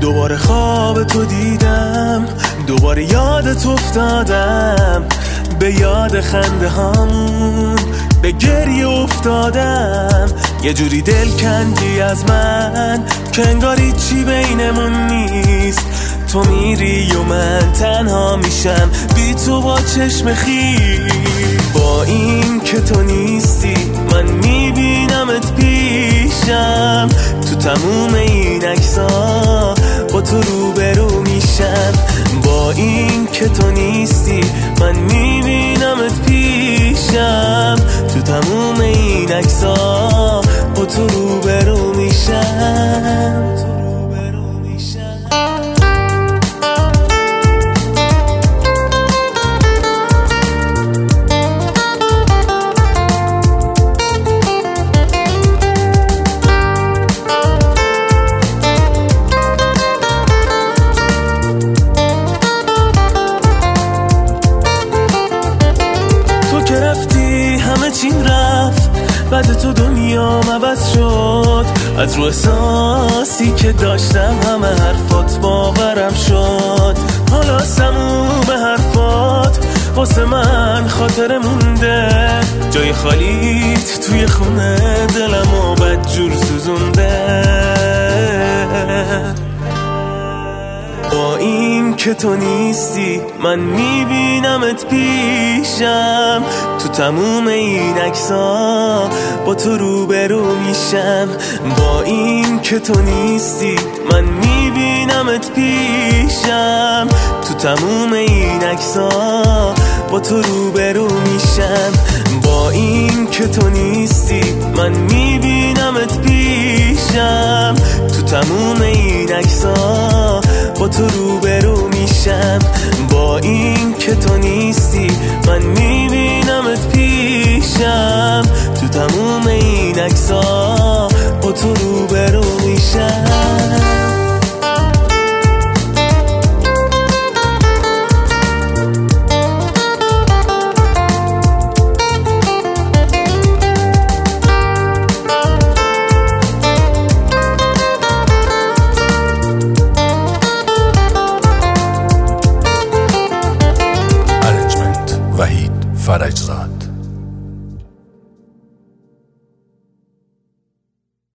دوباره خواب تو دیدم، دوباره یادت افتادم، به یاد خنده هامون به گریه افتادم. یه جوری دل کندی از من که انگاری چی بینمون نیست. تو میری و من تنها میشم بی تو با چشم خیس. با این که تو نیستی من میبینمت پیشم، تو تموم این عکس‌ها با تو روبرو میشم. با این که تو نیستی من میبینمت پیشم، تو تموم این عکس‌ها با تو روبرو میشم. همه چیم رفت، بعد تو دنیا عوض شد. از رو احساسی که داشتم همه حرفات باورم شد. حالا سموم حرفات واسه من خاطره مونده، جای خالیت توی خونه دلمو بدجور سوزونده. با این که تو نیستی من میبینمت پیشم، تو تموم این عکس‌ها با تو روبرو میشم. با این که تو نیستی من میبینمت پیشم، تو تموم این عکس‌ها با تو روبرو میشم. با این که تو نیستی من میبینمت پیشم، تو تموم این عکس‌ها با تو روبرو میشم. با این که تو نیستی من میبینم